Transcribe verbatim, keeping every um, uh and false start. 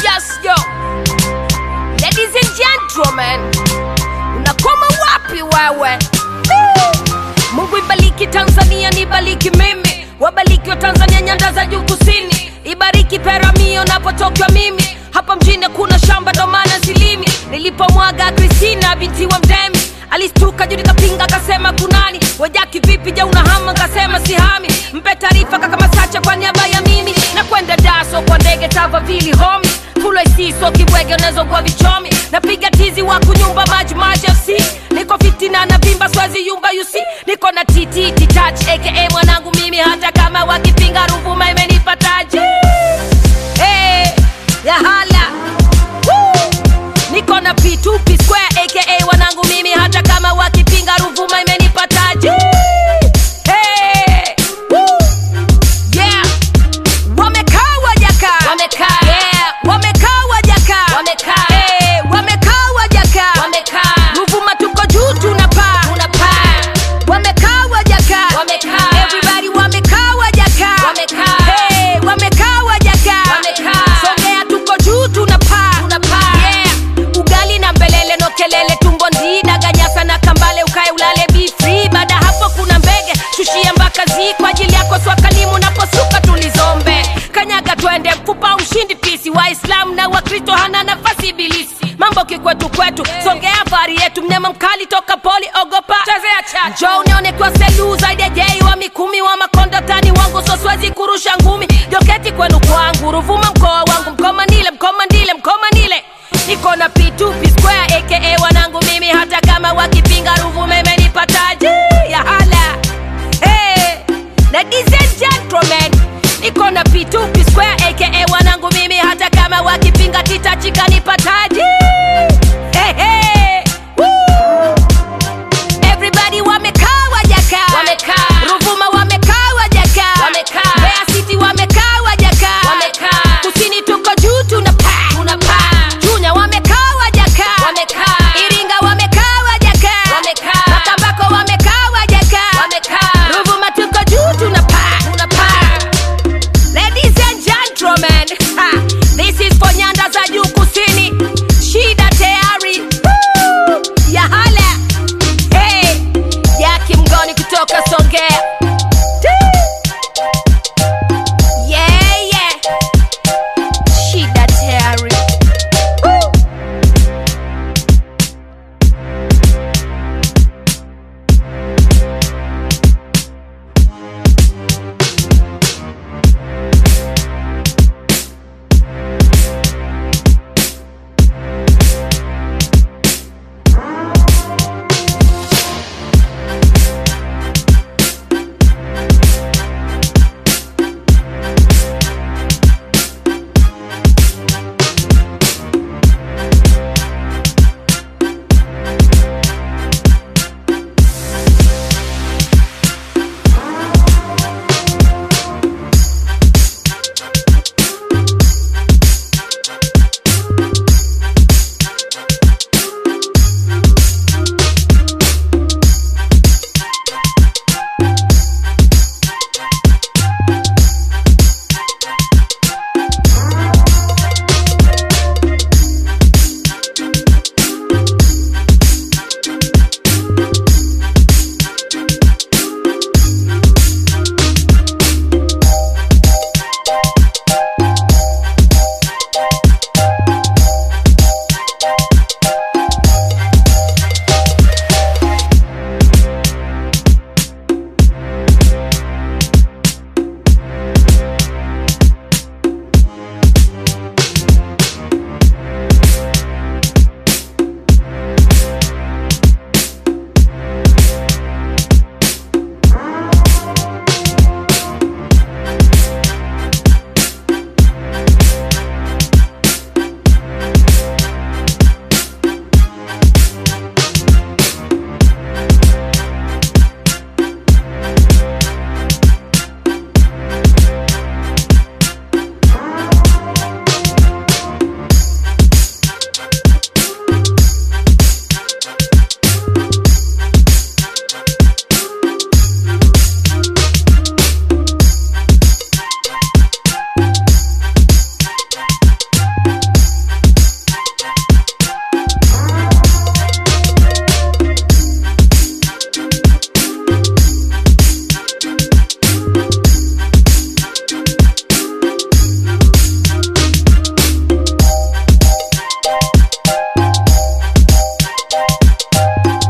Yes, yo. Ladies and gentlemen, unakoma wapi wewe? Mungu ibariki Tanzania, nibariki mimi. Wabariki wa Tanzania nyanda za juu kusini. Ibariki Peramio napotoka mimi. Hapa mjini kuna shamba ndo maana silimi. Nilipomwaga Christina binti wa Mdemi, alistuka juu nikapinga akasema kunani. Wajaki vipi je unahama akasema sihami. Mpe taarifa kaka Masacha kwa niaba ya mimi. Na kwenda daso kwa ndege tava vili homi. Fulo isiso kibwege unezo kwa vichomi. Napiga tizi wa kunyumba maji maji F C. Niko fitina na bimba swazi yumba you see. Niko na T T T touch aka mwanangu mimi. Hata kama wakipinga Ruvuma imenipa taji. Hey, ya hala. Woo. Niko na P two P square aka wanangu mimi. Hata kama wakipinga Ruvuma imenipa taji. Hey, woo. Yeah. Wamekaa wajaka. Wamekaa. Yeah. Wamekaa wajaka. Wamekaa. Hey, wamekaa wajaka. Wamekaa. Ruvuma tuko juu tunapaa. Tunapaa. Wamekaa wajaka. Wamekaa. Everybody wamekaa wajaka. Wamekaa. Hey, wamekaa wajaka. Wamekaa. Songea tuko juu tunapaa. Tunapaa. Yeah. Ugali na mbelele no kelele tumbo ndida ganyasa na kambale ukae ulale be free. Baada hapo kuna mbege shushia mpaka zi kwa ajili yako swakalimu na posuka tulizombe. Kanyaga twende mfupa ushindi pisi. Waislamu na Wakristo hana nafasi ibilisi. Mambo kikwetu kwetu songea vari yetu. Mnyama mkali toka poli ogopa chezea cha Joe nione kwa selu zaidi ya jei wa mikumi wa makonda tani wangu so swezi kurusha ngumi. Joketi kwenu kwangu Ruvuma